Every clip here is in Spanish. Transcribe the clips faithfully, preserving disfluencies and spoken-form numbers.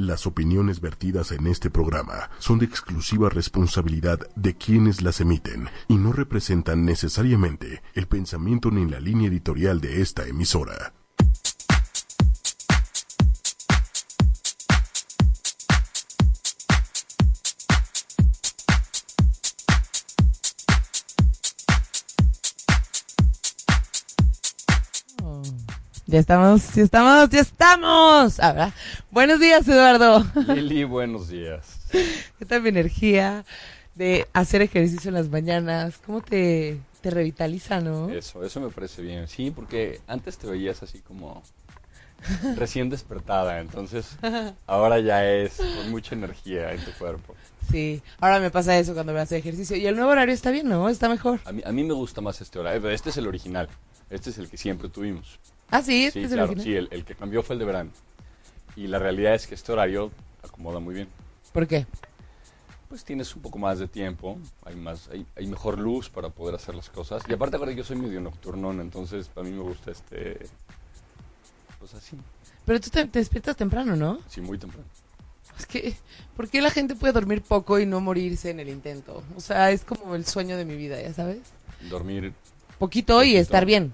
Las opiniones vertidas en este programa son de exclusiva responsabilidad de quienes las emiten y no representan necesariamente el pensamiento ni la línea editorial de esta emisora. Ya estamos, ya estamos, ya estamos. Ahora, buenos días, Eduardo. Lili, buenos días. ¿Qué tal mi energía de hacer ejercicio en las mañanas? ¿Cómo te, te revitaliza, no? Eso, eso me parece bien. Sí, porque antes te veías así como recién despertada, entonces ahora ya es con mucha energía en tu cuerpo. Sí, ahora me pasa eso cuando voy a hacer ejercicio. Y el nuevo horario está bien, ¿no? Está mejor. A mí, a mí me gusta más este horario. Este es el original. Este es el que siempre tuvimos. Ah, sí, este sí, es el claro, original. sí, el, el que cambió fue el de verano. Y la realidad es que este horario acomoda muy bien. ¿Por qué? Pues tienes un poco más de tiempo, hay más, hay, hay mejor luz para poder hacer las cosas. Y aparte, ahora yo soy medio nocturnón, entonces a mí me gusta este, pues así. Pero tú te, te despiertas temprano, ¿no? Sí, muy temprano. Es que, ¿por qué la gente puede dormir poco y no morirse en el intento? O sea, es como el sueño de mi vida, ¿ya sabes? Dormir Poquito, poquito. Y estar bien.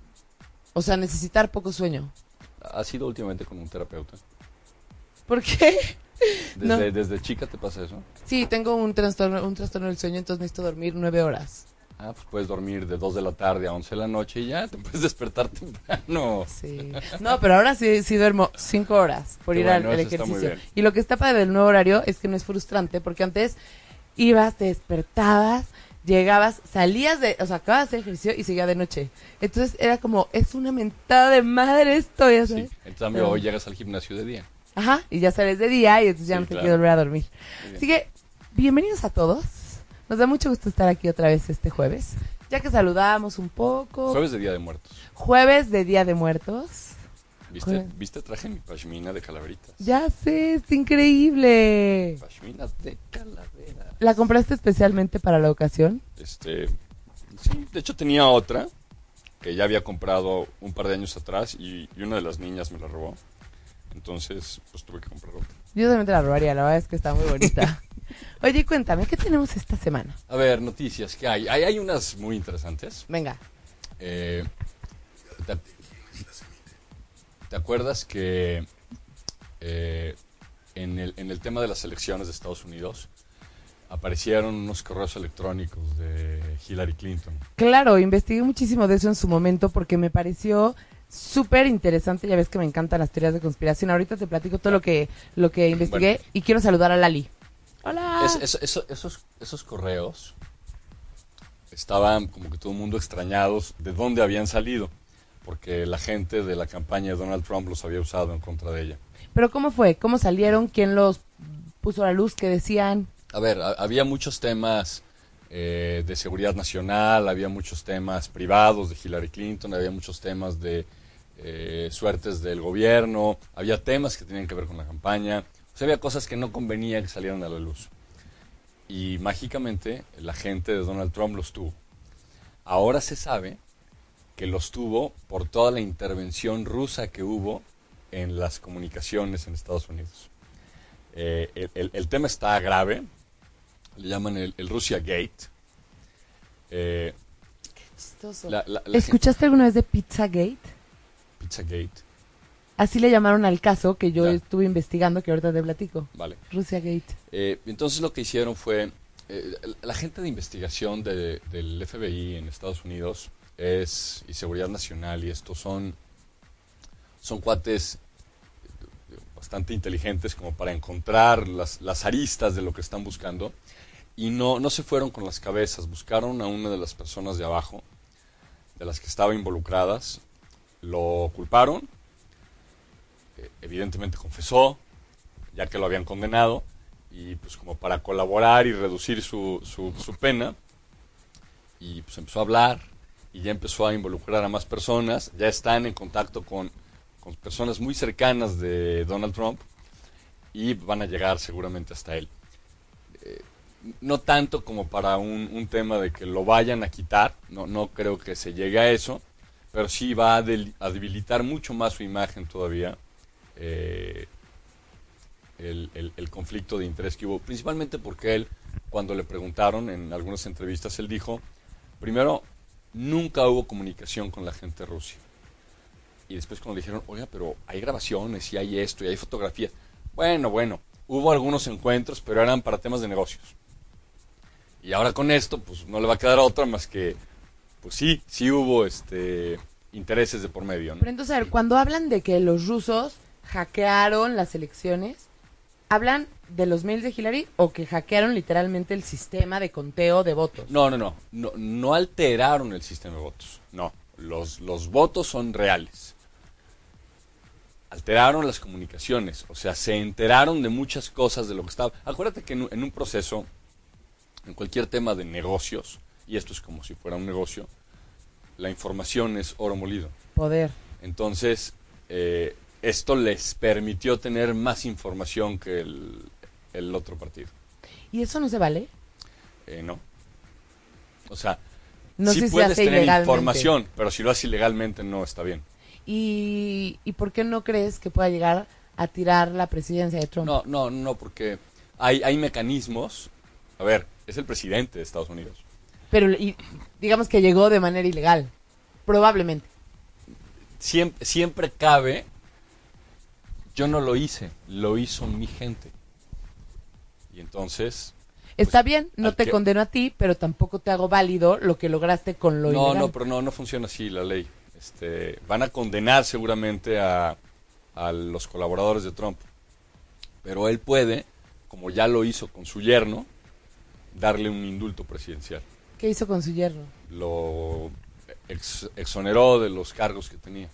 O sea, necesitar poco sueño. ¿Has ido últimamente con un terapeuta? ¿Por qué? ¿Desde, no. ¿Desde chica te pasa eso? Sí, tengo un trastorno, un trastorno del sueño, entonces necesito dormir nueve horas. Ah, pues puedes dormir de dos de la tarde a once de la noche y ya te puedes despertar temprano. Sí. No, pero ahora sí, sí duermo cinco horas por Qué ir bueno, al, al eso está muy ejercicio. bien. Y lo que está padre del nuevo horario es que no es frustrante, porque antes ibas, te despertabas, llegabas, salías de, o sea, acababas de hacer ejercicio y seguía de noche. Entonces era como, es una mentada de madre esto, ya sabes. Sí, en cambio Pero... hoy llegas al gimnasio de día. Ajá, y ya sales de día y entonces ya Sí, no te claro. quiero volver a dormir. Así que, bienvenidos a todos. Nos da mucho gusto estar aquí otra vez este jueves. Ya que saludamos un poco. Jueves de Día de Muertos. Jueves de Día de Muertos. ¿Viste? Jueves. ¿Viste? Traje mi pashmina de calaveritas. Ya sé, es increíble. Pashmina de calavera. ¿La compraste especialmente para la ocasión? Este, sí, de hecho tenía otra que ya había comprado un par de años atrás y, y una de las niñas me la robó. Entonces, pues tuve que comprar otra. Yo también te la robaría, la verdad es que está muy bonita. Oye, cuéntame, ¿qué tenemos esta semana? A ver, noticias, ¿qué hay? Hay, hay unas muy interesantes. Venga. Eh, te, ¿Te acuerdas que eh, en, el, en el tema de las elecciones de Estados Unidos aparecieron unos correos electrónicos de Hillary Clinton? Claro, investigué muchísimo de eso en su momento porque me pareció súper interesante. Ya ves que me encantan las teorías de conspiración. Ahorita te platico todo lo que lo que investigué bueno. Y quiero saludar a Lali. Hola. Es, es, es, esos, esos correos estaban como que todo el mundo extrañados de dónde habían salido, porque la gente de la campaña de Donald Trump los había usado en contra de ella. ¿Pero cómo fue? ¿Cómo salieron? ¿Quién los puso a la luz? ¿Qué decían? A ver, a, había muchos temas eh, de seguridad nacional, había muchos temas privados de Hillary Clinton, había muchos temas de eh, suertes del gobierno, había temas que tenían que ver con la campaña. O sea, había cosas que no convenía que salieran a la luz. Y mágicamente la gente de Donald Trump los tuvo. Ahora se sabe que los tuvo por toda la intervención rusa que hubo en las comunicaciones en Estados Unidos. Eh, el, el, el tema está grave, le llaman el, el Russia Gate. Eh, Qué chistoso. La, la, la ¿Escuchaste gente... alguna vez de Pizzagate? Pizzagate. Así le llamaron al caso que yo ya. estuve investigando, que ahorita te platico. Vale. Russia Gate. Eh, entonces lo que hicieron fue, eh, la gente de investigación de, del F B I en Estados Unidos es, y Seguridad Nacional y esto son, son cuates bastante inteligentes como para encontrar las, las aristas de lo que están buscando y no, no se fueron con las cabezas, buscaron a una de las personas de abajo, de las que estaba involucradas, lo culparon. Evidentemente confesó, ya que lo habían condenado, y pues como para colaborar y reducir su, su, su pena, y pues empezó a hablar, y ya empezó a involucrar a más personas, ya están en contacto con, con personas muy cercanas de Donald Trump, y van a llegar seguramente hasta él. Eh, no tanto como para un, un tema de que lo vayan a quitar, no, no creo que se llegue a eso, pero sí va a, del, a debilitar mucho más su imagen todavía, Eh, el, el, el conflicto de interés que hubo, principalmente porque él, cuando le preguntaron en algunas entrevistas, él dijo, primero, nunca hubo comunicación con la gente de Rusia. Y después cuando le dijeron, oiga, pero hay grabaciones y hay esto y hay fotografías. Bueno, bueno, hubo algunos encuentros, pero eran para temas de negocios. Y ahora con esto, pues no le va a quedar otra más que, pues sí, sí hubo este intereses de por medio, ¿no? Pero entonces, a ver, cuando hablan de que los rusos hackearon las elecciones, ¿hablan de los mails de Hillary o que hackearon literalmente el sistema de conteo de votos? No, no, no, no, no alteraron el sistema de votos, no, los, los votos son reales. Alteraron las comunicaciones, o sea, se enteraron de muchas cosas de lo que estaba. Acuérdate que en, en un proceso, en cualquier tema de negocios, y esto es como si fuera un negocio, la información es oro molido. Poder. Entonces, eh, esto les permitió tener más información que el, el otro partido. ¿Y eso no se vale? Eh, no. O sea, no sí sé puedes si hace tener ilegalmente. información, pero si lo haces ilegalmente no está bien. ¿Y, ¿Y por qué no crees que pueda llegar a tirar la presidencia de Trump? No, no, no, porque hay, hay mecanismos. A ver, es el presidente de Estados Unidos. Pero y, digamos que llegó de manera ilegal, probablemente. Siempre, siempre cabe, yo no lo hice, lo hizo mi gente. Y entonces... Está pues, bien, no te que... condeno a ti, pero tampoco te hago válido lo que lograste con lo no, ilegal. No, no, pero no, no funciona así la ley. Este, van a condenar seguramente a, a los colaboradores de Trump. Pero él puede, como ya lo hizo con su yerno, darle un indulto presidencial. ¿Qué hizo con su yerno? Lo ex, exoneró de los cargos que tenía.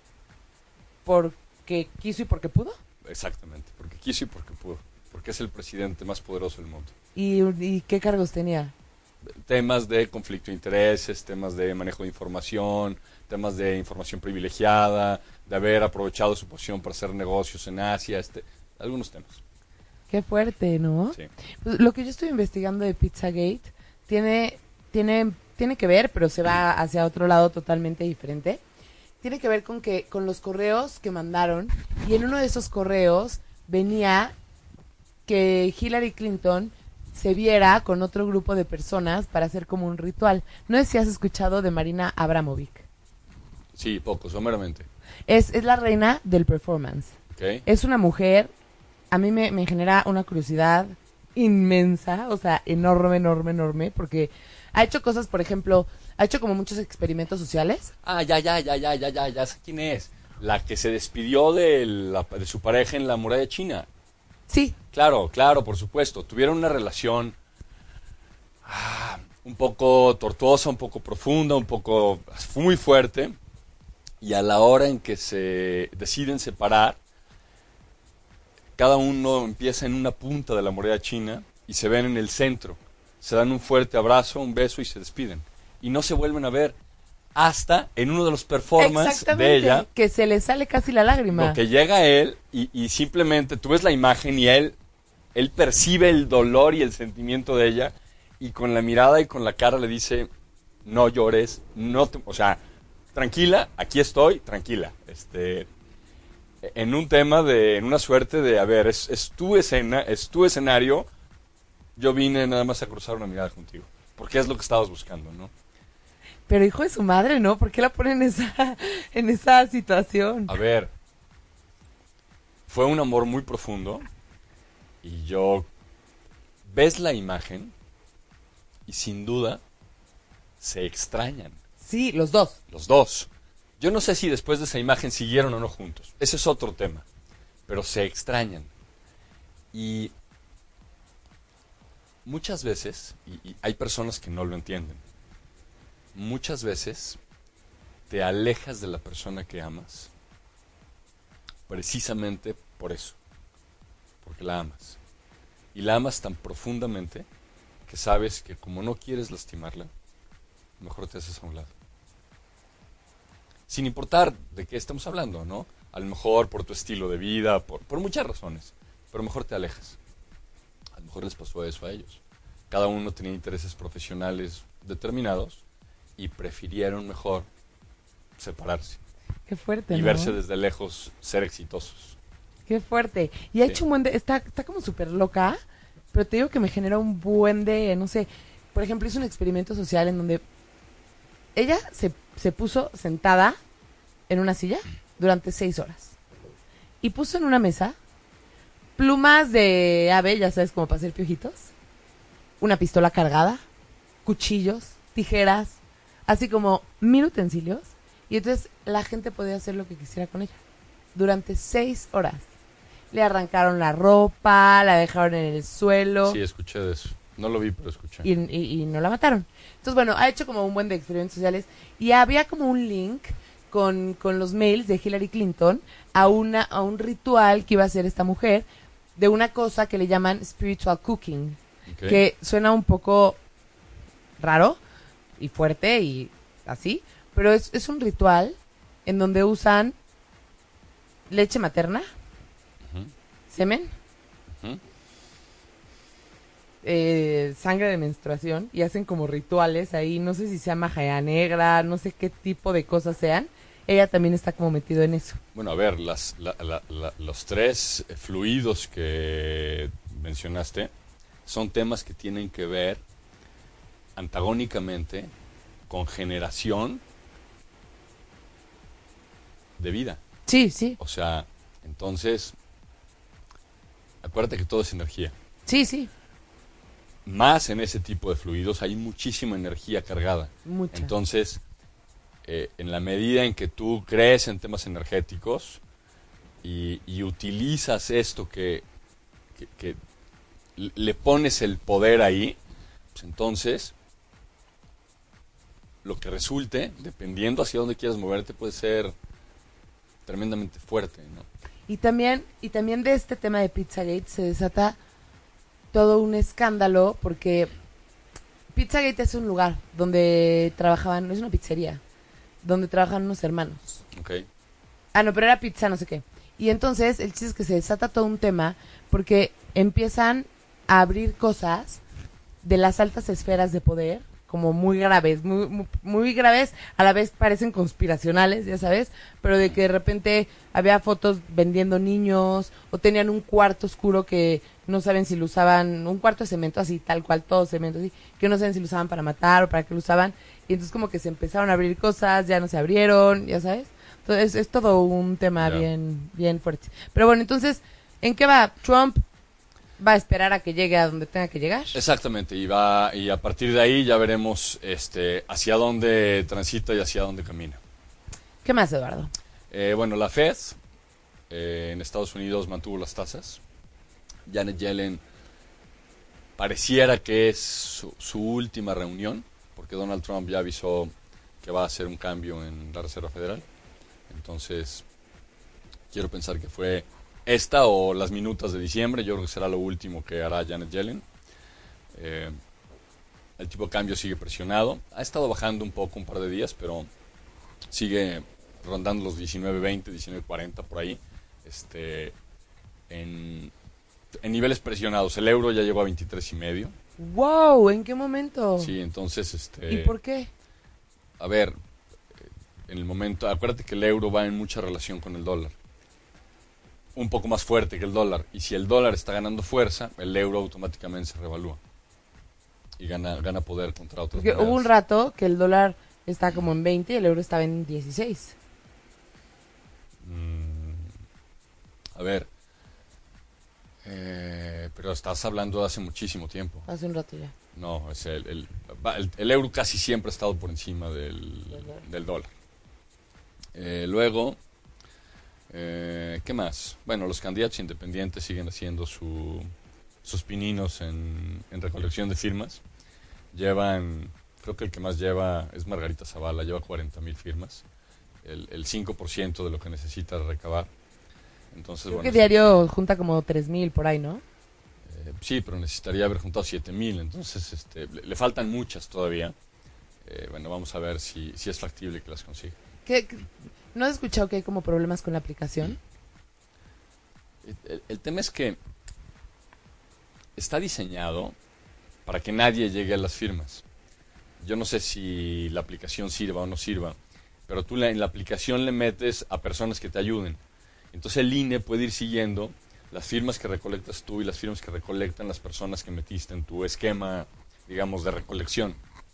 ¿Porque quiso y porque pudo? Exactamente, porque quiso y porque pudo. Porque es el presidente más poderoso del mundo. ¿Y, y qué cargos tenía? Temas de conflicto de intereses, temas de manejo de información, temas de información privilegiada, de haber aprovechado su posición para hacer negocios en Asia, este, algunos temas. Qué fuerte, ¿no? Sí. Pues, lo que yo estoy investigando de Pizzagate tiene, tiene, tiene que ver, pero se va hacia otro lado totalmente diferente. Tiene que ver con que con los correos que mandaron, y en uno de esos correos venía que Hillary Clinton se viera con otro grupo de personas para hacer como un ritual. No sé si has escuchado de Marina Abramovic. Sí, poco, someramente. Es, es la reina del performance. Okay. Es una mujer, a mí me, me genera una curiosidad inmensa, o sea, enorme, enorme, enorme, porque ha hecho cosas, por ejemplo, ha hecho como muchos experimentos sociales. Ah, ya, ya, ya, ya, ya, ya, ya sé quién es. La que se despidió de, la, de su pareja en la muralla china. Sí. Claro, claro, por supuesto. Tuvieron una relación ah, un poco tortuosa, un poco profunda, un poco muy fuerte. Y a la hora en que se deciden separar, cada uno empieza en una punta de la muralla china y se ven en el centro. Se dan un fuerte abrazo, un beso y se despiden. Y no se vuelven a ver hasta en uno de los performances de ella. Que se le sale casi la lágrima. Lo que llega él y, y simplemente tú ves la imagen y él, él percibe el dolor y el sentimiento de ella y con la mirada y con la cara le dice, no llores, no te, o sea, tranquila, aquí estoy, tranquila. Este, en un tema de, en una suerte de, a ver, es, es tu escena, es tu escenario, yo vine nada más a cruzar una mirada contigo, porque es lo que estabas buscando, ¿no? Pero hijo de su madre, ¿no? ¿Por qué la ponen en esa, en esa situación? A ver, fue un amor muy profundo y yo, ves la imagen y sin duda se extrañan. Sí, los dos. Los dos. Yo no sé si después de esa imagen siguieron o no juntos. Ese es otro tema. Pero se extrañan. Y muchas veces, y, y hay personas que no lo entienden, muchas veces te alejas de la persona que amas precisamente por eso. Porque la amas. Y la amas tan profundamente que sabes que como no quieres lastimarla, mejor te haces a un lado. Sin importar de qué estamos hablando, ¿no? A lo mejor por tu estilo de vida, por, por muchas razones, pero mejor te alejas. A lo mejor les pasó eso a ellos. Cada uno tenía intereses profesionales determinados y prefirieron mejor separarse. Qué fuerte, Y ¿no? verse desde lejos ser exitosos. Qué fuerte. Y ha Sí. hecho un buen de... Está, está como súper loca, pero te digo que me genera un buen de, no sé, por ejemplo, hizo un experimento social en donde ella se, se puso sentada en una silla durante seis horas. Y puso en una mesa plumas de ave, ya sabes, como para hacer piojitos, una pistola cargada, cuchillos, tijeras, así como mil utensilios. Y entonces la gente podía hacer lo que quisiera con ella. Durante seis horas. Le arrancaron la ropa, la dejaron en el suelo. Sí, escuché de eso. No lo vi, pero escuché. Y, y, y no la mataron. Entonces, bueno, ha hecho como un buen de experimentos sociales. Y había como un link con, con los mails de Hillary Clinton a, una, a un ritual que iba a hacer esta mujer de una cosa que le llaman spiritual cooking. Okay. Que suena un poco raro y fuerte y así. Pero es, es un ritual en donde usan leche materna, Ujú, semen, ujú. eh, sangre de menstruación y hacen como rituales ahí, no sé si sea magia negra, no sé qué tipo de cosas sean. Ella también está como metido en eso. Bueno, a ver, las, la, la, la, los tres fluidos que mencionaste son temas que tienen que ver antagónicamente con generación de vida. Sí, sí, O sea, entonces, acuérdate que todo es energía. sí, sí, Más en ese tipo de fluidos hay muchísima energía cargada. mucha. Entonces, eh, en la medida en que tú crees en temas energéticos y, y utilizas esto que, que, que le pones el poder ahí, pues entonces lo que resulte, dependiendo hacia dónde quieras moverte, puede ser tremendamente fuerte, ¿no? Y también, y también de este tema de Pizzagate se desata todo un escándalo porque Pizzagate es un lugar donde trabajaban, es una pizzería, donde trabajan unos hermanos. Ok. Ah, no, pero era pizza, no sé qué. Y entonces el chiste es que se desata todo un tema porque empiezan a abrir cosas de las altas esferas de poder, como muy graves, muy, muy, muy graves, a la vez parecen conspiracionales, ya sabes, pero de que de repente había fotos vendiendo niños o tenían un cuarto oscuro que no saben si lo usaban, un cuarto de cemento así, tal cual, todo cemento así, que no saben si lo usaban para matar o para qué lo usaban, y entonces como que se empezaron a abrir cosas, ya no se abrieron, ya sabes. Entonces es todo un tema Ya. bien, bien fuerte. Pero bueno, entonces, ¿en qué va? Trump va a esperar a que llegue a donde tenga que llegar. Exactamente, y va y a partir de ahí ya veremos este hacia dónde transita y hacia dónde camina. ¿Qué más, Eduardo? Eh, bueno, la Fed eh, en Estados Unidos mantuvo las tasas. Janet Yellen pareciera que es su, su última reunión, porque Donald Trump ya avisó que va a hacer un cambio en la Reserva Federal. Entonces, quiero pensar que fue esta o las minutas de diciembre. Yo creo que será lo último que hará Janet Yellen. Eh, el tipo de cambio sigue presionado. Ha estado bajando un poco un par de días, pero sigue rondando los diecinueve veinte, diecinueve cuarenta por ahí. Este, en, en niveles presionados. El euro ya llegó a veintitrés y medio. ¡Wow! ¿En qué momento? Sí, entonces, este, ¿Y por qué? a ver, en el momento, acuérdate que el euro va en mucha relación con el dólar. Un poco más fuerte que el dólar. Y si el dólar está ganando fuerza, el euro automáticamente se revalúa. Y gana, gana poder contra otras Porque monedas. hubo un rato que el dólar está como en veinte y el euro estaba en dieciséis. Mm, a ver. Eh, pero estás hablando de hace muchísimo tiempo. Hace un rato ya. No, es el, el, el, el euro casi siempre ha estado por encima del, del dólar. Eh, luego, eh, ¿qué más? Bueno, los candidatos independientes siguen haciendo su, sus pininos en, en recolección de firmas. Llevan, creo que el que más lleva es Margarita Zavala, lleva cuarenta mil firmas. El, el cinco por ciento de lo que necesita recabar. Entonces, Creo bueno, que diario junta como tres mil por ahí, ¿no? Eh, sí, pero necesitaría haber juntado siete mil, entonces este, le, le faltan muchas todavía. Eh, bueno, vamos a ver si, si es factible que las consiga. ¿Qué, qué- ¿No has escuchado que hay como problemas con la aplicación? El, el- el tema es que está diseñado para que nadie llegue a las firmas. Yo no sé si la aplicación sirva o no sirva, pero tú la- en la aplicación le metes a personas que te ayuden. Entonces el I N E puede ir siguiendo las firmas que recolectas tú y las firmas que recolectan las personas que metiste en tu esquema, digamos, de recolección.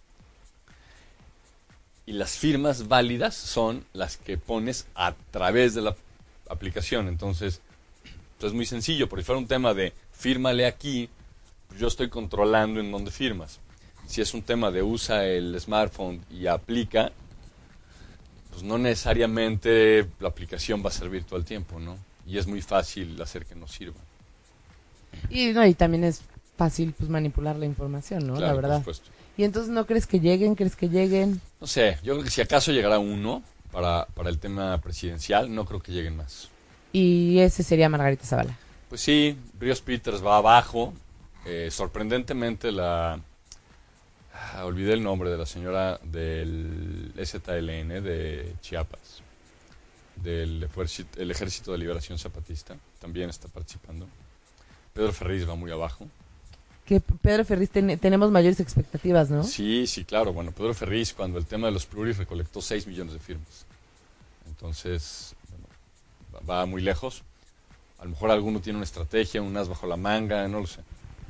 Y las firmas válidas son las que pones a través de la aplicación. Entonces, pues es muy sencillo, porque si fuera un tema de fírmale aquí, pues yo estoy controlando en dónde firmas. Si es un tema de usa el smartphone y aplica, pues no necesariamente la aplicación va a servir todo el tiempo, ¿no? Y es muy fácil hacer que no sirva. Y, no, y también es fácil pues manipular la información, ¿no? Claro, la verdad. por supuesto. Y entonces, ¿no crees que lleguen? ¿Crees que lleguen? No sé, yo creo que si acaso llegará uno para, para el tema presidencial, no creo que lleguen más. Y ese sería Margarita Zavala. Pues sí, Rios Peters va abajo. Eh, sorprendentemente la... Ah, olvidé el nombre de la señora del E Z L N de Chiapas, del Ejército, el Ejército de Liberación Zapatista, también está participando. Pedro Ferriz va muy abajo. Que Pedro Ferriz ten, tenemos mayores expectativas, ¿no? Sí, sí, claro. Bueno, Pedro Ferriz, cuando el tema de los pluris recolectó seis millones de firmas. Entonces, bueno, va, va muy lejos. A lo mejor alguno tiene una estrategia, un as bajo la manga, no lo sé.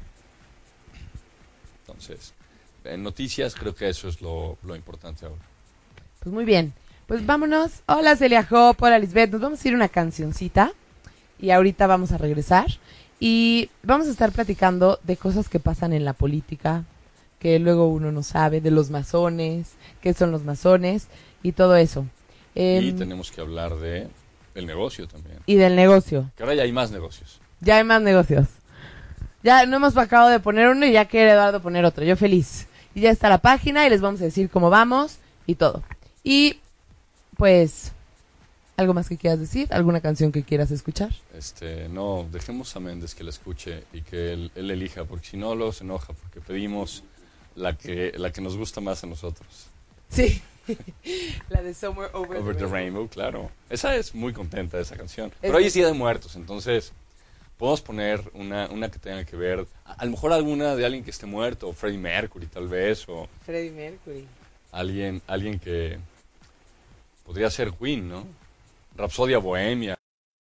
Entonces, en noticias creo que eso es lo, lo importante ahora. Pues muy bien. Pues vámonos. Hola Celia Hop, hola Lisbeth. Nos vamos a ir a una cancioncita y ahorita vamos a regresar. Y vamos a estar platicando de cosas que pasan en la política, que luego uno no sabe, de los masones, qué son los masones y todo eso. Eh, y tenemos que hablar de el negocio también. Y del negocio. Que ahora ya hay más negocios. Ya hay más negocios. Ya no hemos acabado de poner uno y ya quiere Eduardo poner otro. Yo feliz. Y ya está la página y les vamos a decir cómo vamos y todo. Y pues... ¿algo más que quieras decir? ¿Alguna canción que quieras escuchar? Este, no, dejemos a Méndez que la escuche y que él, él elija, porque si no, luego se enoja, porque pedimos la que, la que nos gusta más a nosotros. Sí, la de Somewhere Over, Over the, the Rainbow. Rainbow, claro. Esa es muy contenta, esa canción. Es Pero hoy que- es Día de Muertos, entonces podemos poner una, una que tenga que ver, a, a lo mejor alguna de alguien que esté muerto, o Freddie Mercury tal vez, o Freddie Mercury. alguien, alguien que podría ser Queen, ¿no? Rapsodia Bohemia.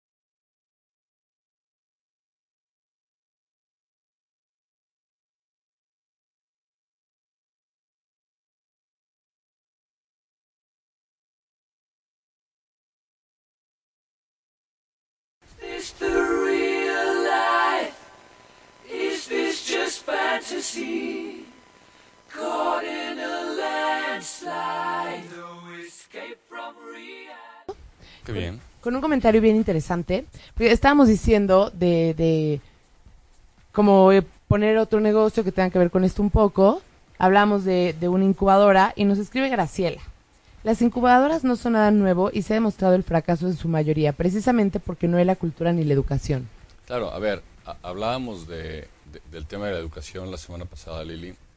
Is this the real life? Is this just fantasy? Caught in a landslide, no escape from reality. Qué bien. Con un comentario bien interesante, porque estábamos diciendo de, de como eh, poner otro negocio que tenga que ver con esto un poco. Hablamos de, de una incubadora y nos escribe Graciela. Las incubadoras no son nada nuevo y se ha demostrado el fracaso en su mayoría, precisamente porque no hay la cultura ni la educación. Claro, a ver, a- hablábamos de, de- del tema de la educación la semana pasada, Lili. Eh,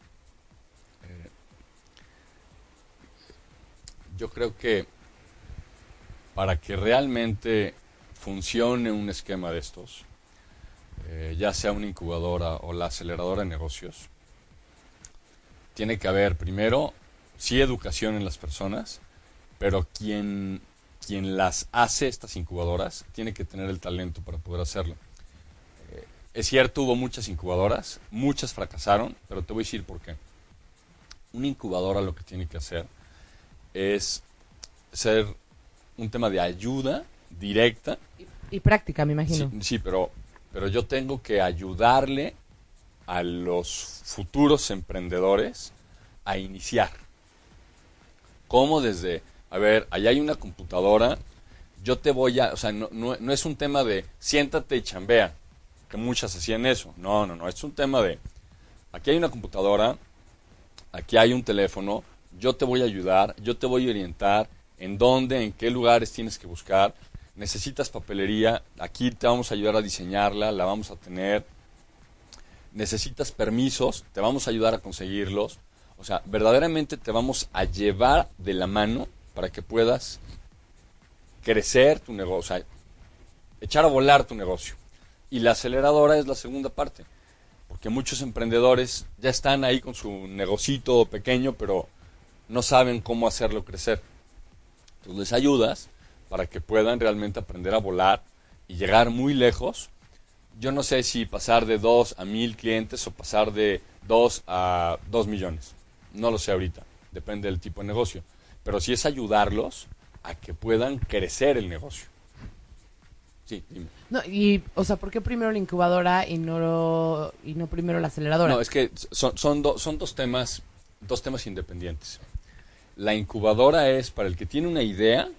yo creo que para que realmente funcione un esquema de estos, eh, ya sea una incubadora o la aceleradora de negocios, tiene que haber primero, sí, educación en las personas, pero quien, quien las hace, estas incubadoras, tiene que tener el talento para poder hacerlo. Eh, es cierto, hubo muchas incubadoras, muchas fracasaron, pero te voy a decir por qué. Una incubadora lo que tiene que hacer es ser un tema de ayuda directa. Y práctica, me imagino. Sí, sí, pero, pero yo tengo que ayudarle a los futuros emprendedores a iniciar. ¿Cómo? Desde, a ver, allá hay una computadora, yo te voy a, o sea, no, no, no es un tema de siéntate y chambea, que muchas hacían eso. No, no, no, es un tema de, aquí hay una computadora, aquí hay un teléfono, yo te voy a ayudar, yo te voy a orientar en dónde, en qué lugares tienes que buscar. Necesitas papelería, aquí te vamos a ayudar a diseñarla, la vamos a tener. Necesitas permisos, te vamos a ayudar a conseguirlos. O sea, verdaderamente te vamos a llevar de la mano para que puedas crecer tu negocio, o sea, echar a volar tu negocio. Y la aceleradora es la segunda parte, porque muchos emprendedores ya están ahí con su negocito pequeño, pero no saben cómo hacerlo crecer. Entonces les ayudas para que puedan realmente aprender a volar, y llegar muy lejos, yo no sé si pasar de dos a mil clientes o pasar de dos a dos millones. No lo sé ahorita, depende del tipo de negocio. Pero sí es ayudarlos a que puedan crecer el negocio. Sí, dime. No, y, o sea, ¿por qué primero la incubadora y no, y no primero la aceleradora? No, es que son, son, do, son dos temas, dos temas independientes. La incubadora es para el que tiene una idea.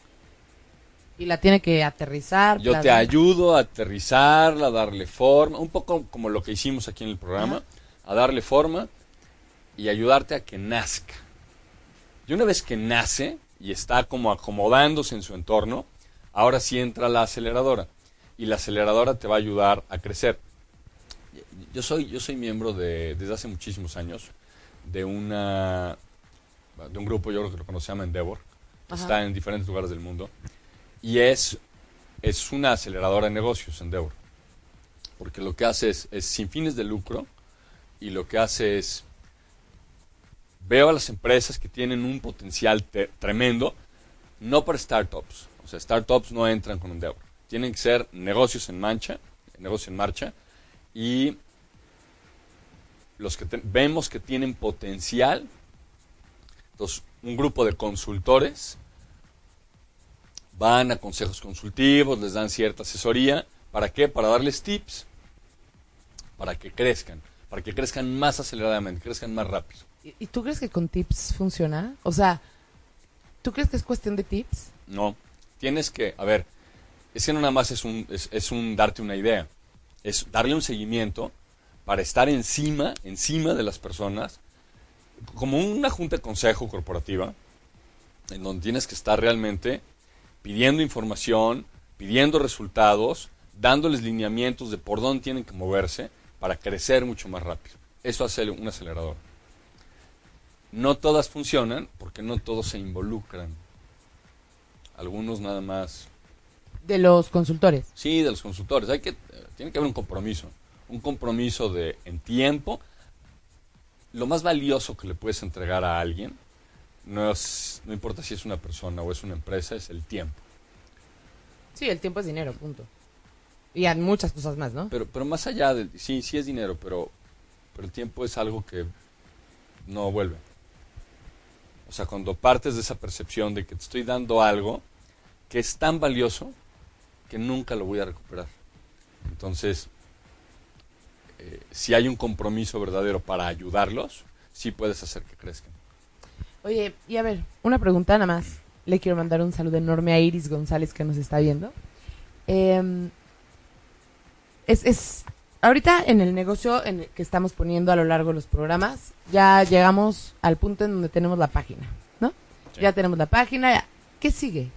Y la tiene que aterrizar. Yo te plasmar. ayudo a aterrizarla, a darle forma, un poco como lo que hicimos aquí en el programa, Ajá. a darle forma y ayudarte a que nazca. Y una vez que nace y está como acomodándose en su entorno, ahora sí entra la aceleradora. Y la aceleradora te va a ayudar a crecer. Yo soy, yo soy miembro de, desde hace muchísimos años de una de un grupo, yo creo que lo conoce, se llama Endeavor, que Ajá. está en diferentes lugares del mundo. Y es, es una aceleradora de negocios, Endeavor. Porque lo que hace es, es sin fines de lucro y lo que hace es, veo a las empresas que tienen un potencial te- tremendo, no para startups. O sea, startups no entran con Endeavor. Tienen que ser negocios en marcha, negocios en marcha, y los que te- vemos que tienen potencial. Entonces, un grupo de consultores van a consejos consultivos, les dan cierta asesoría. ¿Para qué? Para darles tips, para que crezcan, para que crezcan más aceleradamente, crezcan más rápido. ¿Y, y tú crees que con tips funciona? O sea, ¿tú crees que es cuestión de tips? No, tienes que, a ver, es que no nada más es un, es, es un darte una idea, es darle un seguimiento para estar encima, encima de las personas, como una junta de consejo corporativa, en donde tienes que estar realmente pidiendo información, pidiendo resultados, dándoles lineamientos de por dónde tienen que moverse para crecer mucho más rápido. Eso hace un acelerador. No todas funcionan porque no todos se involucran. Algunos nada más. De los consultores. Sí, de los consultores. Hay que, tiene que haber un compromiso. Un compromiso de en tiempo. Lo más valioso que le puedes entregar a alguien, no, es, no importa si es una persona o es una empresa, es el tiempo. Sí, el tiempo es dinero, punto. Y hay muchas cosas más, ¿no? Pero, pero más allá del... Sí, sí es dinero, pero, pero el tiempo es algo que no vuelve. O sea, cuando partes de esa percepción de que te estoy dando algo que es tan valioso que nunca lo voy a recuperar. Entonces, eh, si hay un compromiso verdadero para ayudarlos, sí puedes hacer que crezcan. Oye, y a ver, una pregunta nada más. Le quiero mandar un saludo enorme a Iris González que nos está viendo. Eh, es, es, ahorita en el negocio en el que estamos poniendo a lo largo de los programas, ya llegamos al punto en donde tenemos la página, ¿no? Sí. Ya tenemos la página. ¿Qué sigue?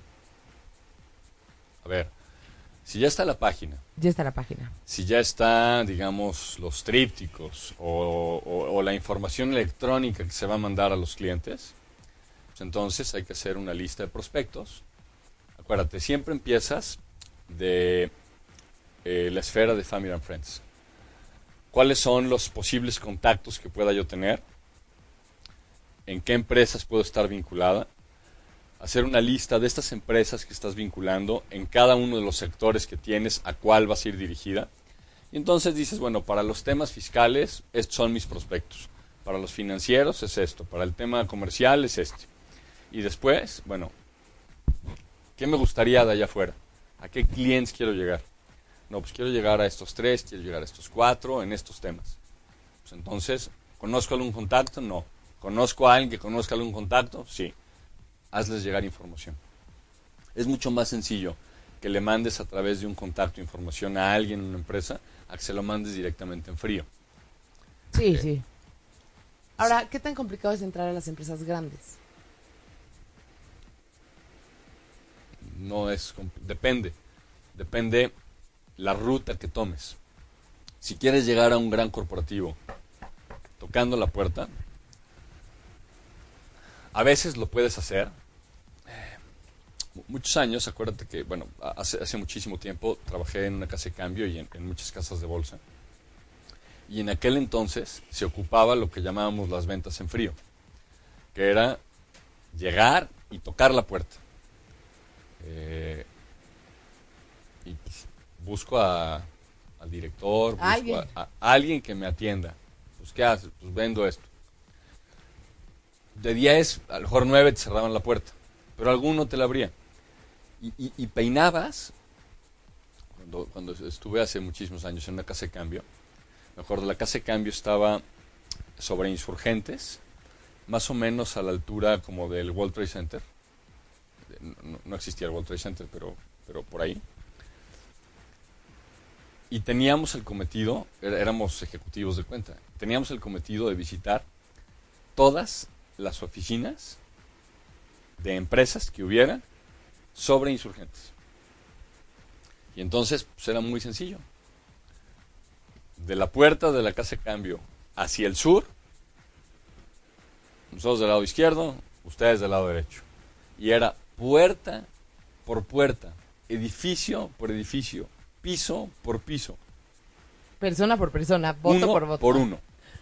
A ver, si ya está la página, Ya está la página. si ya está, digamos, los trípticos o, o, o la información electrónica que se va a mandar a los clientes, pues entonces hay que hacer una lista de prospectos. Acuérdate, siempre empiezas de eh, la esfera de Family and Friends. ¿Cuáles son los posibles contactos que pueda yo tener? ¿En qué empresas puedo estar vinculada? Hacer una lista de estas empresas que estás vinculando en cada uno de los sectores que tienes, a cuál vas a ir dirigida. Y entonces dices, bueno, para los temas fiscales, estos son mis prospectos. Para los financieros es esto. Para el tema comercial es este. Y después, bueno, ¿qué me gustaría de allá afuera? ¿A qué clientes quiero llegar? No, pues quiero llegar a estos tres, quiero llegar a estos cuatro, en estos temas. Pues entonces, ¿conozco algún contacto? No. ¿Conozco a alguien que conozca algún contacto? Sí. Hazles llegar información. Es mucho más sencillo que le mandes a través de un contacto información a alguien en una empresa a que se lo mandes directamente en frío. Sí, Eh, sí. Ahora, ¿qué tan complicado es entrar a las empresas grandes? No es... compl- Depende. Depende la ruta que tomes. Si quieres llegar a un gran corporativo tocando la puerta, a veces lo puedes hacer. Muchos años, acuérdate que, bueno, hace, hace muchísimo tiempo trabajé en una casa de cambio y en, en muchas casas de bolsa. Y en aquel entonces se ocupaba lo que llamábamos las ventas en frío, que era llegar y tocar la puerta. Eh, y pues, busco a, al director, busco Alguien. a, a alguien que me atienda. Pues, ¿qué haces? Pues vendo esto. De diez, a lo mejor nueve te cerraban la puerta, pero alguno te la abría. Y, y, y peinabas, cuando, cuando estuve hace muchísimos años en una casa de cambio, mejor de la casa de cambio estaba sobre Insurgentes, más o menos a la altura como del World Trade Center. No, no existía el World Trade Center, pero, pero por ahí. Y teníamos el cometido, éramos ejecutivos de cuenta, teníamos el cometido de visitar todas las oficinas de empresas que hubiera sobre Insurgentes. Y entonces pues, era muy sencillo. De la puerta de la casa de cambio hacia el sur, nosotros del lado izquierdo, ustedes del lado derecho. Y era puerta por puerta, edificio por edificio, piso por piso. Persona por persona, voto uno por voto. por uno.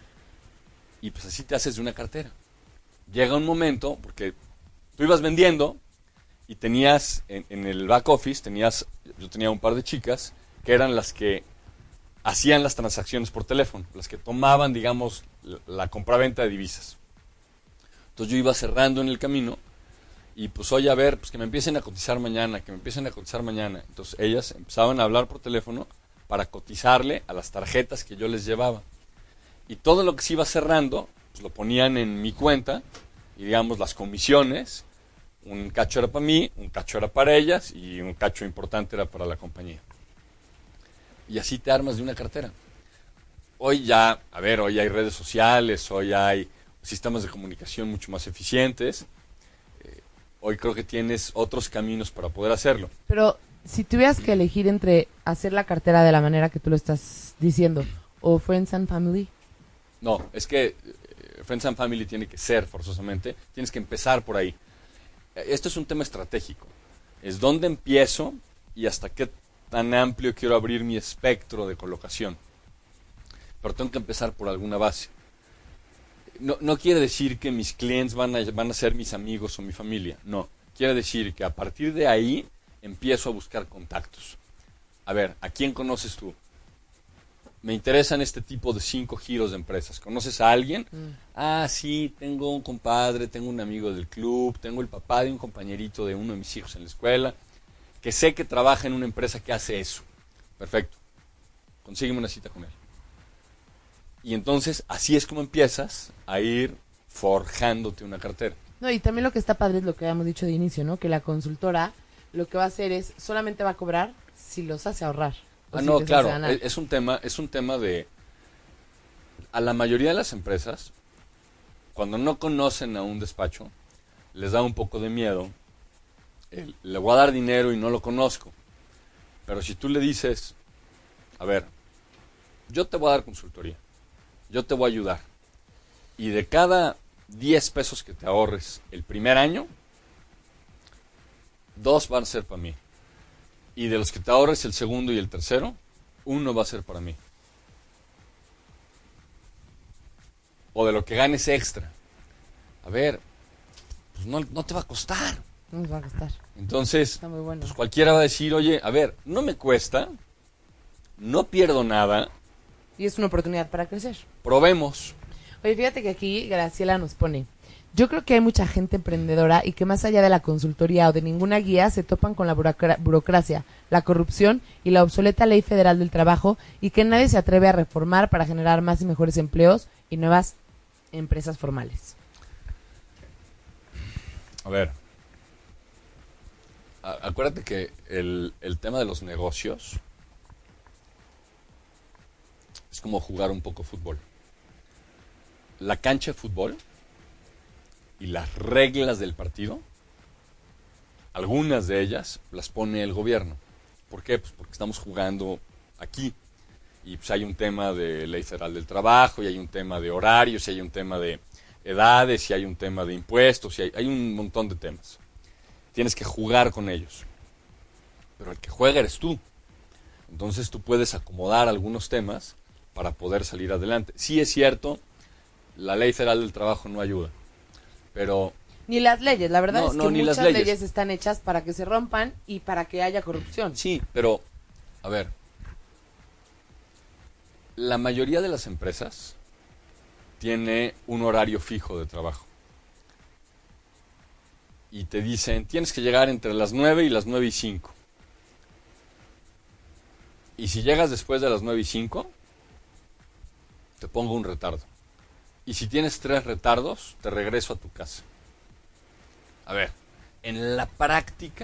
Y pues así te haces de una cartera. Llega un momento, porque tú ibas vendiendo y tenías en, en el back office, tenías, yo tenía un par de chicas que eran las que hacían las transacciones por teléfono, las que tomaban, digamos, la, la compraventa de divisas. Entonces yo iba cerrando en el camino y pues oye, a ver, pues que me empiecen a cotizar mañana, que me empiecen a cotizar mañana. Entonces ellas empezaban a hablar por teléfono para cotizarle a las tarjetas que yo les llevaba. Y todo lo que se iba cerrando, pues lo ponían en mi cuenta y digamos las comisiones, un cacho era para mí, un cacho era para ellas y un cacho importante era para la compañía. Y así te armas de una cartera. Hoy ya, a ver, hoy hay redes sociales, hoy hay sistemas de comunicación mucho más eficientes. Eh, hoy creo que tienes otros caminos para poder hacerlo. Pero si tuvieras que elegir entre hacer la cartera de la manera que tú lo estás diciendo o Friends and Family. No, es que eh, Friends and Family tiene que ser forzosamente, tienes que empezar por ahí. Eh, Esto es un tema estratégico. Es dónde empiezo y hasta qué tan amplio quiero abrir mi espectro de colocación. Pero tengo que empezar por alguna base. No, no quiere decir que mis clientes van a, van a ser mis amigos o mi familia. No. Quiere decir que a partir de ahí empiezo a buscar contactos. A ver, ¿a quién conoces tú? Me interesan este tipo de cinco giros de empresas. ¿Conoces a alguien? Mm. Ah, sí, tengo un compadre, tengo un amigo del club, tengo el papá de un compañerito de uno de mis hijos en la escuela, que sé que trabaja en una empresa que hace eso. Perfecto. Consígueme una cita con él. Y entonces, así es como empiezas a ir forjándote una cartera. No, y también lo que está padre es lo que habíamos dicho de inicio, ¿no? Que la consultora lo que va a hacer es, solamente va a cobrar si los hace ahorrar. Ah, no, claro, es un tema, es un tema de, a la mayoría de las empresas, cuando no conocen a un despacho, les da un poco de miedo, el, le voy a dar dinero y no lo conozco, pero si tú le dices, a ver, yo te voy a dar consultoría, yo te voy a ayudar, y de cada diez pesos que te ahorres el primer año, dos van a ser para mí. Y de los que te ahorres el segundo y el tercero, uno va a ser para mí. O de lo que ganes extra. A ver, pues no, no te va a costar. No nos va a costar. Entonces, Está muy bueno. pues cualquiera va a decir, oye, a ver, no me cuesta, no pierdo nada. Y es una oportunidad para crecer. Probemos. Oye, fíjate que aquí Graciela nos pone... Yo creo que hay mucha gente emprendedora y que más allá de la consultoría o de ninguna guía se topan con la burocra- burocracia, la corrupción y la obsoleta Ley Federal del Trabajo y que nadie se atreve a reformar para generar más y mejores empleos y nuevas empresas formales. A ver, a- acuérdate que el, el tema de los negocios es como jugar un poco fútbol. La cancha de fútbol y las reglas del partido, algunas de ellas las pone el gobierno. ¿Por qué? Pues porque estamos jugando aquí y pues hay un tema de Ley Federal del Trabajo y hay un tema de horarios y hay un tema de edades y hay un tema de impuestos y hay, hay un montón de temas. Tienes que jugar con ellos. Pero el que juega eres tú. Entonces tú puedes acomodar algunos temas para poder salir adelante. Sí es cierto, la Ley Federal del Trabajo no ayuda. Pero ni las leyes, la verdad no, es que no, muchas leyes. leyes están hechas para que se rompan y para que haya corrupción. Sí, pero A ver, la mayoría de las empresas tiene un horario fijo de trabajo. Y te dicen, tienes que llegar entre las nueve y las nueve y cinco. Y si llegas después de las nueve y cinco, te pongo un retardo. Y si tienes tres retardos, te regreso a tu casa. A ver, en la práctica,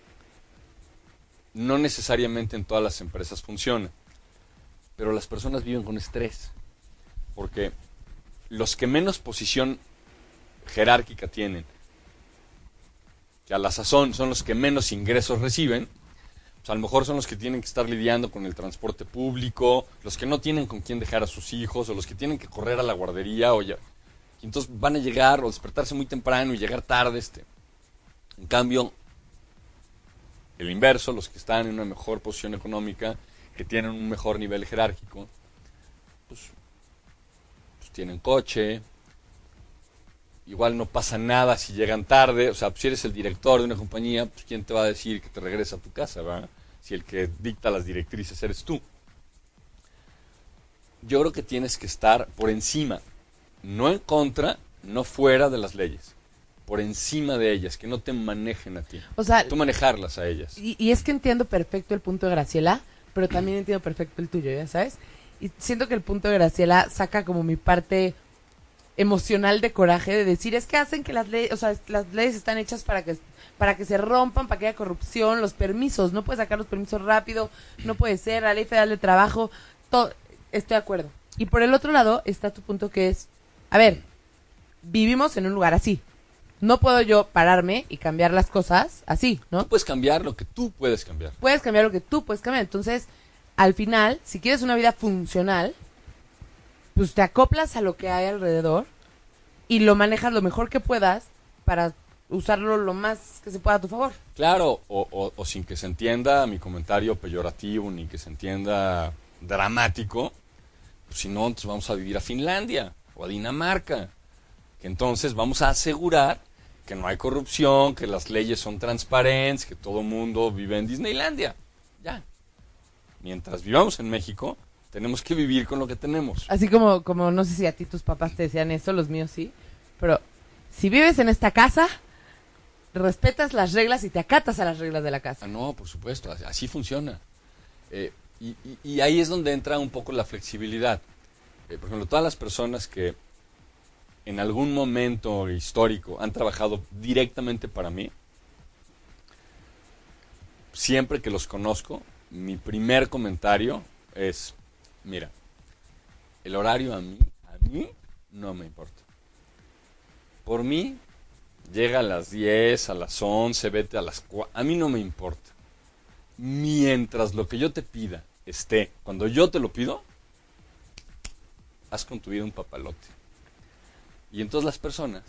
no necesariamente en todas las empresas funciona. Pero las personas viven con estrés. Porque los que menos posición jerárquica tienen, que a la sazón son los que menos ingresos reciben, pues a lo mejor son los que tienen que estar lidiando con el transporte público, los que no tienen con quién dejar a sus hijos, o los que tienen que correr a la guardería, o ya, y entonces van a llegar o despertarse muy temprano y llegar tarde. Este. En cambio, el inverso, los que están en una mejor posición económica, que tienen un mejor nivel jerárquico, pues, pues tienen coche. Igual no pasa nada si llegan tarde. O sea, pues si eres el director de una compañía, pues ¿quién te va a decir que te regresa a tu casa, ¿verdad? Si el que dicta las directrices eres tú. Yo creo que tienes que estar por encima, no en contra, no fuera de las leyes, por encima de ellas, que no te manejen a ti. O sea, tú manejarlas a ellas. Y, y es que entiendo perfecto el punto de Graciela, pero también entiendo perfecto el tuyo, ¿ya sabes? Y siento que el punto de Graciela saca como mi parte emocional de coraje, de decir, es que hacen que las leyes, o sea, las leyes están hechas para que para que se rompan, para que haya corrupción, los permisos, no puedes sacar los permisos rápido, no puede ser, la ley federal de trabajo, todo, estoy de acuerdo. Y por el otro lado está tu punto que es, a ver, vivimos en un lugar así, no puedo yo pararme y cambiar las cosas así, ¿no? Tú puedes cambiar lo que tú puedes cambiar. Puedes cambiar lo que tú puedes cambiar, entonces, al final, si quieres una vida funcional, pues te acoplas a lo que hay alrededor y lo manejas lo mejor que puedas para usarlo lo más que se pueda a tu favor. Claro, o, o, o sin que se entienda mi comentario peyorativo, ni que se entienda dramático, pues si no, entonces vamos a vivir a Finlandia o a Dinamarca, que entonces vamos a asegurar que no hay corrupción, que las leyes son transparentes, que todo mundo vive en Disneylandia. Ya. Mientras vivamos en México, tenemos que vivir con lo que tenemos. Así como, como no sé si a ti tus papás te decían eso, los míos sí, pero si vives en esta casa, respetas las reglas y te acatas a las reglas de la casa. Ah, no, por supuesto, así funciona. Eh, y, y, y ahí es donde entra un poco la flexibilidad. Eh, por ejemplo, todas las personas que en algún momento histórico han trabajado directamente para mí, siempre que los conozco, mi primer comentario es, mira, el horario a mí, a mí no me importa. Por mí, llega a las diez, a las once, vete a las cuatro, a mí no me importa. Mientras lo que yo te pida esté, cuando yo te lo pido, haz con tu vida un papalote. Y entonces las personas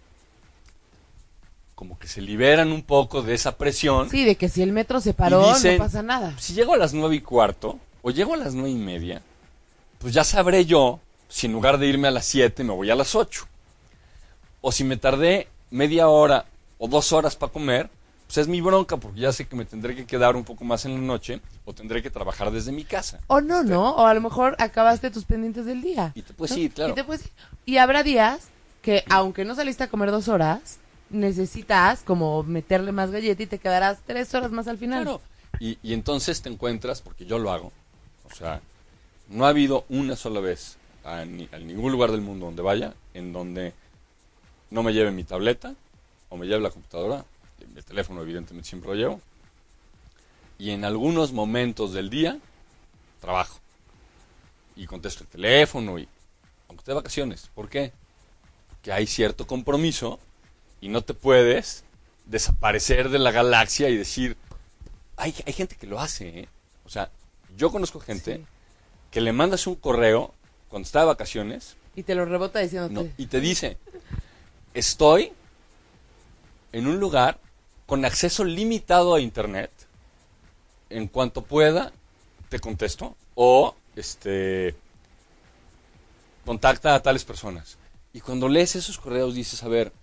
como que se liberan un poco de esa presión. Sí, de que si el metro se paró, dicen, no pasa nada. Si llego a las nueve y cuarto, o llego a las nueve y media, pues ya sabré yo si en lugar de irme a las siete me voy a las ocho. O si me tardé media hora o dos horas para comer, pues es mi bronca, porque ya sé que me tendré que quedar un poco más en la noche, o tendré que trabajar desde mi casa. O no, ¿no? O a lo mejor acabaste tus pendientes del día. Y te puedes ¿no? ir, claro. Y, te puedes ir. Y habrá días que, aunque no saliste a comer dos horas, necesitas como meterle más galleta y te quedarás tres horas más al final. Claro. Y, y entonces te encuentras, porque yo lo hago, o sea, no ha habido una sola vez a, ni, a ningún lugar del mundo donde vaya, en donde no me lleve mi tableta, o me lleve la computadora, el teléfono evidentemente siempre lo llevo, y en algunos momentos del día, trabajo. Y contesto el teléfono, y aunque esté de vacaciones. ¿Por qué? Porque hay cierto compromiso, y no te puedes desaparecer de la galaxia y decir, hay, hay gente que lo hace, ¿eh? O sea, yo conozco gente sí. que le mandas un correo cuando está de vacaciones. Y te lo rebota diciéndote. No, y te dice, estoy en un lugar con acceso limitado a internet. En cuanto pueda, te contesto. O, este, contacta a tales personas. Y cuando lees esos correos dices, a ver,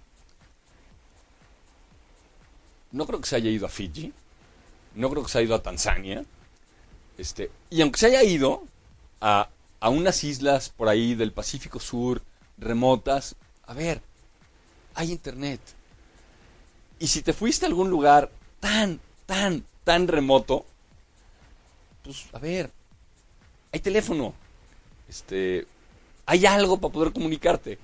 no creo que se haya ido a Fiji, no creo que se haya ido a Tanzania, Este, y aunque se haya ido a, a unas islas por ahí del Pacífico Sur, remotas, a ver, hay internet. Y si te fuiste a algún lugar tan, tan, tan remoto, pues, a ver, hay teléfono. Este, hay algo para poder comunicarte.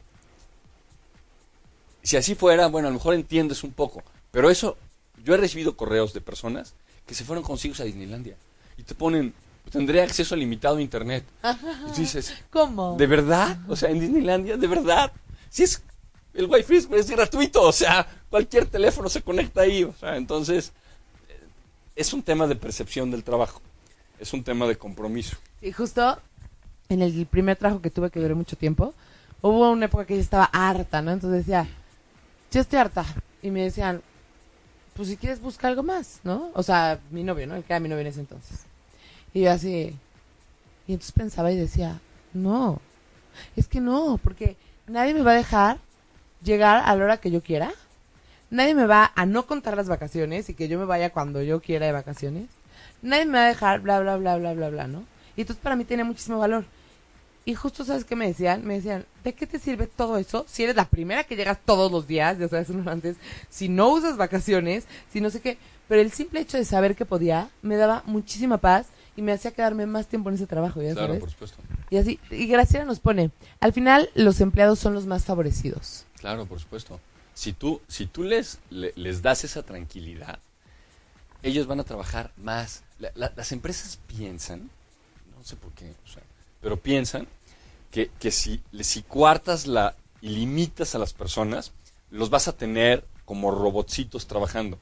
Si así fuera, bueno, a lo mejor entiendes un poco. Pero eso, yo he recibido correos de personas que se fueron con sus hijos a Disneylandia y te ponen, tendré acceso limitado a internet. Y tú dices, ¿cómo? ¿de verdad? O sea, en Disneylandia, ¿de verdad? Si es, el wifi es, es gratuito, o sea, cualquier teléfono se conecta ahí. O sea, entonces, es un tema de percepción del trabajo. Es un tema de compromiso. Y justo en el primer trabajo que tuve, que duré mucho tiempo, hubo una época que yo estaba harta, ¿no? Entonces decía, yo estoy harta. Y me decían, pues si quieres busca algo más, ¿no? O sea, mi novio, ¿no? El que era mi novio en ese entonces. Y yo así, y entonces pensaba y decía, no, es que no, porque nadie me va a dejar llegar a la hora que yo quiera. Nadie me va a no contar las vacaciones y que yo me vaya cuando yo quiera de vacaciones. Nadie me va a dejar bla, bla, bla, bla, bla, bla, ¿no? Y entonces para mí tenía muchísimo valor. Y justo, ¿sabes qué me decían? Me decían, ¿de qué te sirve todo eso si eres la primera que llegas todos los días? Ya sabes, uno antes, si no usas vacaciones, si no sé qué. Pero el simple hecho de saber que podía me daba muchísima paz y me hacía quedarme más tiempo en ese trabajo, ¿ya Claro, sabes? por supuesto. Y así, y Graciela nos pone, al final los empleados son los más favorecidos. Claro, por supuesto. Si tú, si tú les, le- les das esa tranquilidad, ellos van a trabajar más. La- la- las empresas piensan, no sé por qué, o sea, pero piensan que, que si, le- si coartas la, y limitas a las personas, los vas a tener como robotcitos trabajando.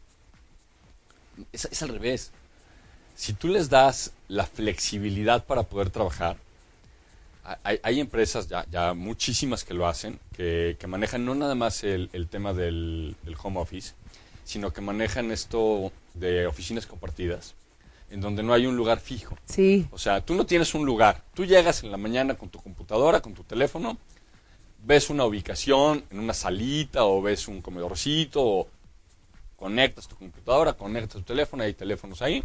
Es, es al revés. Si tú les das la flexibilidad para poder trabajar, hay, hay empresas, ya, ya muchísimas que lo hacen, que, que manejan no nada más el, el tema del, del home office, sino que manejan esto de oficinas compartidas, en donde no hay un lugar fijo. Sí. O sea, tú no tienes un lugar. Tú llegas en la mañana con tu computadora, con tu teléfono, ves una ubicación en una salita o ves un comedorcito o conectas tu computadora, conectas tu teléfono, hay teléfonos ahí.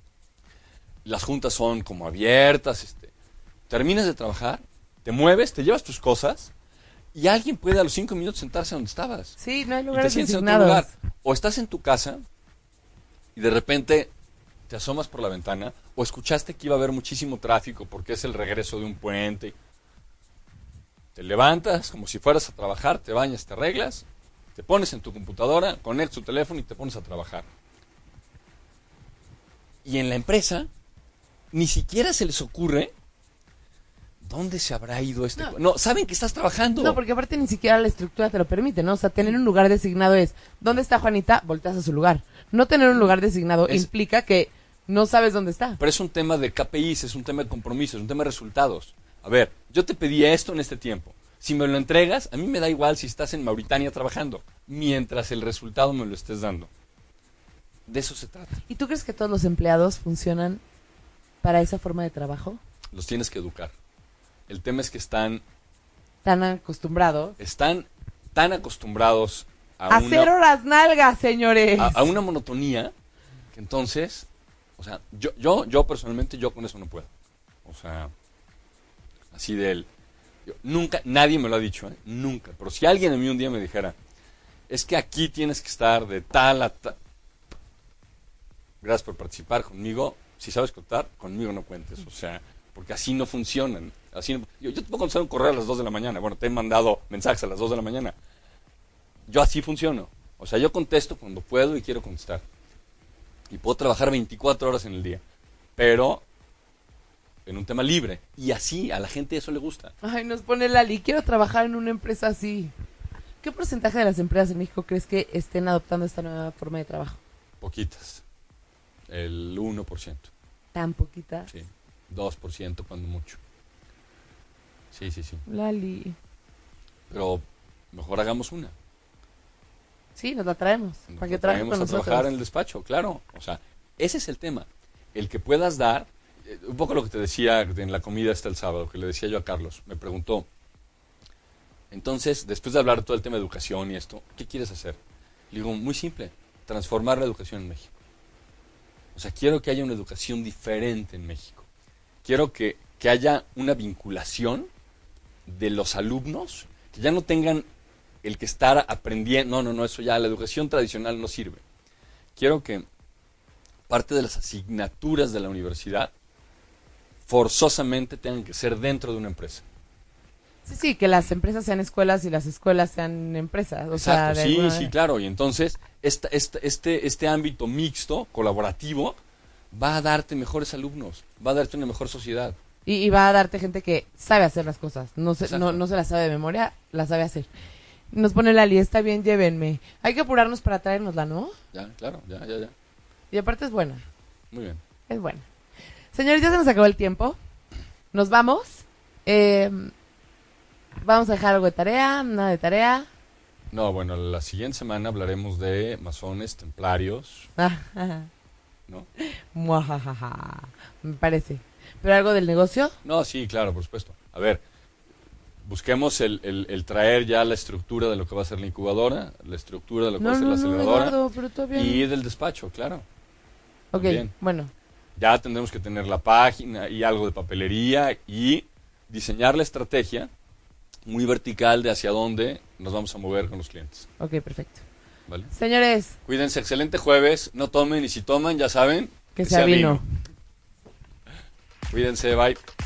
Las juntas son como abiertas, este, terminas de trabajar, te mueves, te llevas tus cosas y alguien puede a los cinco minutos sentarse donde estabas. Sí, no hay Y te lugares sientes en otro designados. lugar. O estás en tu casa y de repente te asomas por la ventana o escuchaste que iba a haber muchísimo tráfico porque es el regreso de un puente. Te levantas como si fueras a trabajar, te bañas, te arreglas, te pones en tu computadora, conectas tu teléfono y te pones a trabajar. Y en la empresa ni siquiera se les ocurre dónde se habrá ido este... No. No, saben que estás trabajando. No, porque aparte ni siquiera la estructura te lo permite, ¿no? O sea, tener un lugar designado es, ¿dónde está Juanita? Volteas a su lugar. No tener un lugar designado Es- implica que no sabes dónde está. Pero es un tema de K P Is, es un tema de compromiso, es un tema de resultados. A ver, yo te pedí esto en este tiempo. Si me lo entregas, a mí me da igual si estás en Mauritania trabajando, mientras el resultado me lo estés dando. De eso se trata. ¿Y tú crees que todos los empleados funcionan para esa forma de trabajo? Los tienes que educar. El tema es que están, Tan acostumbrados. están tan acostumbrados a A una, hacer horas nalgas, señores. a, a una monotonía que entonces, o sea, yo, yo, yo personalmente, yo con eso no puedo. O sea, así de él. Yo, nunca, nadie me lo ha dicho, ¿eh? Nunca. Pero si alguien a mí un día me dijera, es que aquí tienes que estar de tal a tal. Gracias por participar conmigo. Si sabes contar, conmigo no cuentes. O sea, porque así no funcionan. Así no- yo, yo te puedo contestar un correo a las dos de la mañana. Bueno, te he mandado mensajes a las dos de la mañana. Yo así funciono. O sea, yo contesto cuando puedo y quiero contestar. Y puedo trabajar veinticuatro horas en el día. Pero en un tema libre. Y así, a la gente eso le gusta. Ay, nos pone Lali, quiero trabajar en una empresa así. ¿Qué porcentaje de las empresas en México crees que estén adoptando esta nueva forma de trabajo? Poquitas. El uno por ciento. Tan poquita. Sí. dos por ciento cuando mucho. Sí, sí, sí. Lali. Pero mejor hagamos una. Sí, nos la traemos. Nos Para la que trabaje traemos con a nosotros. trabajar en el despacho, claro. O sea, ese es el tema. El que puedas dar, eh, un poco lo que te decía en la comida esta el sábado, que le decía yo a Carlos, me preguntó, entonces, después de hablar de todo el tema de educación y esto, ¿qué quieres hacer? Le digo, muy simple, transformar la educación en México. O sea, quiero que haya una educación diferente en México. Quiero que, que haya una vinculación de los alumnos, que ya no tengan el que estar aprendiendo. No, no, no, eso ya, la educación tradicional no sirve. Quiero que parte de las asignaturas de la universidad forzosamente tengan que ser dentro de una empresa. Sí, sí, que las empresas sean escuelas y las escuelas sean empresas. O Exacto, sea, de sí, alguna sí, manera. claro. Y entonces, esta, esta, este, este ámbito mixto, colaborativo, va a darte mejores alumnos, va a darte una mejor sociedad. Y, y va a darte gente que sabe hacer las cosas. No se, Exacto. no, no se las sabe de memoria, las sabe hacer. Nos pone Lali, está bien, llévenme. Hay que apurarnos para traérnosla, ¿no? Ya, claro, ya, ya, ya. Y aparte es buena, Muy bien. es buena. Señores, ya se nos acabó el tiempo. Nos vamos. Eh, vamos a dejar algo de tarea, nada de tarea. No, bueno, la siguiente semana hablaremos de masones, templarios, ¿no? Muajajaja, me parece. ¿Pero algo del negocio? No, sí, claro, por supuesto. A ver, busquemos el, el, el traer ya la estructura de lo que va a ser la incubadora, la estructura de lo que va a No, ser no, la no, aceleradora Eduardo, pero todavía no. y del despacho, claro. Ok, también. bueno. Ya tendremos que tener la página y algo de papelería y diseñar la estrategia muy vertical de hacia dónde nos vamos a mover con los clientes. Ok, perfecto. ¿Vale? Señores, Cuídense, excelente jueves. No tomen y si toman, ya saben, que sea vino. Cuídense, bye.